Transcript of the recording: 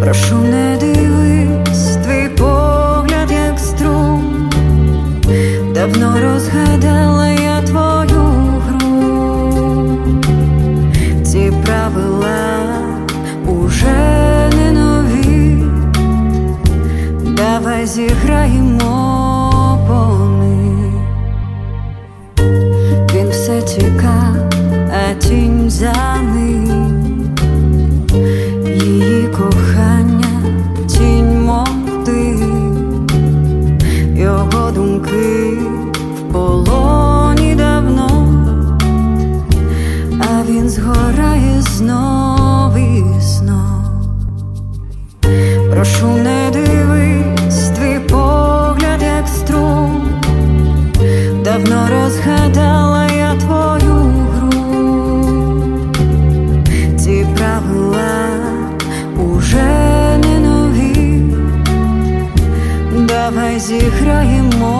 Прошу, не дивись, твій погляд як струм. Давно розгадала я твою гру. Ці правила уже не нові. Давай зіграємо по них. Він все тікав, а тінь за ним. Її кохання, тінь, мов ти. Його думки в полоні давно, а він згорає знов і знов. Прошу, не дивись, твій погляд як струм. Давно розгадала я твою гру. Ці правила уже не нові. Давай зіграємо